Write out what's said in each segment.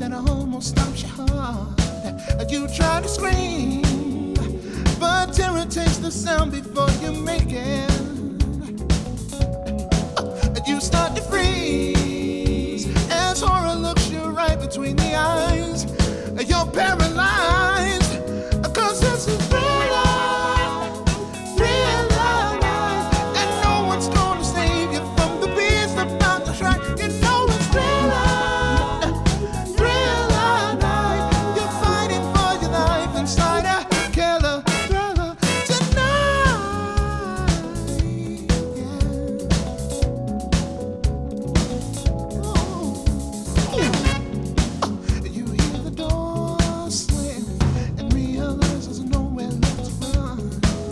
that almost stops your heart. You try to scream, but terror takes the sound before you make it. You start to freeze as horror looks you right between the eyes. You're paralyzed, 'cause this is real life, and no one's gonna save you from the beast about to track. You know it's real life. You're fighting for your life inside a killer thriller tonight. You hear the door slam and realize there's nowhere left to run.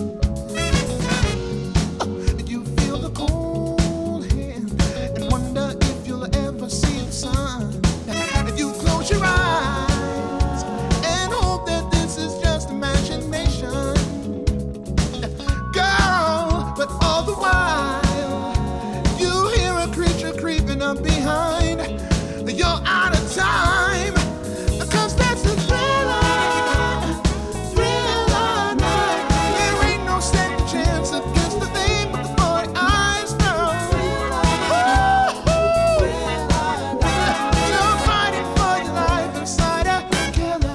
You feel the cold hand and wonder if you'll ever see the sun. And you close your eyes and hope that this is just imagination, girl. But all the while, you hear a creature creeping up behind. You're out of time, 'cause that's the thriller night. There ain't no second chance against the thing with the 40 eyes, girl. You're fighting for your life inside a killer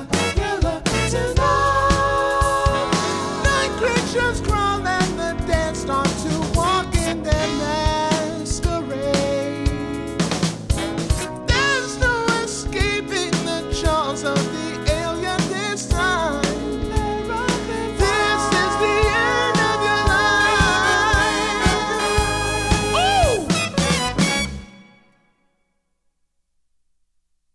tonight. Night creatures crawl and the dead start to walk in their masquerade. There's no escaping the jaws of the